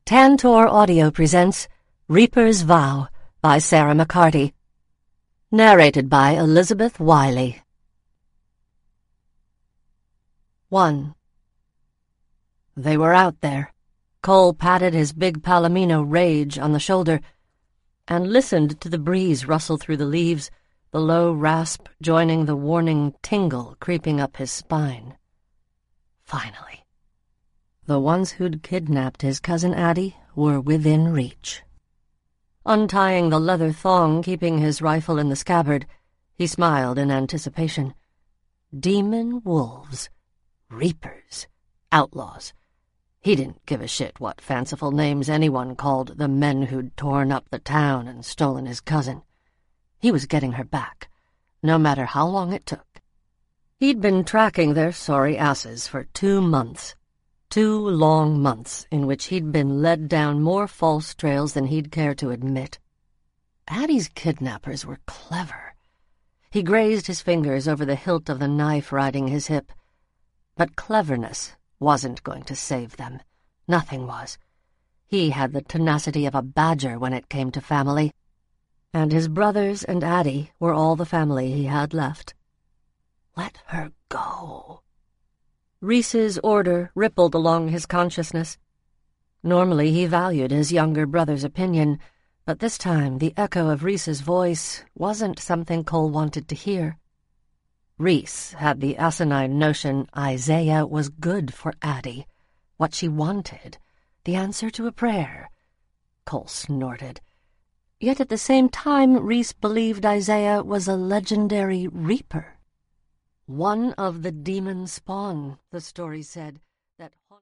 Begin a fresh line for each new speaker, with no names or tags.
Tantor Audio presents Reaper's Vow by Sarah McCarty. Narrated by Elizabeth Wiley. 1. They were out there. Cole patted his big Palomino Rage on the shoulder and listened to the breeze rustle through the leaves, the low rasp joining the warning tingle creeping up his spine. Finally. The ones who'd kidnapped his cousin Addie were within reach. Untying the leather thong keeping his rifle in the scabbard, he smiled in anticipation. Demon wolves. Reapers. Outlaws. He didn't give a shit what fanciful names anyone called the men who'd torn up the town and stolen his cousin. He was getting her back, no matter how long it took. He'd been tracking their sorry asses for 2 months. 2 long months in which he'd been led down more false trails than he'd care to admit. Addie's kidnappers were clever. He grazed his fingers over the hilt of the knife riding his hip. But cleverness wasn't going to save them. Nothing was. He had the tenacity of a badger when it came to family. And his brothers and Addie were all the family he had left. Let her go. Reese's order rippled along his consciousness. Normally he valued his younger brother's opinion, but this time the echo of Reese's voice wasn't something Cole wanted to hear. Reese had the asinine notion Isaiah was good for Addie, what she wanted, the answer to a prayer. Cole snorted. Yet at the same time Reese believed Isaiah was a legendary reaper. One of the demon spawn, the story said, that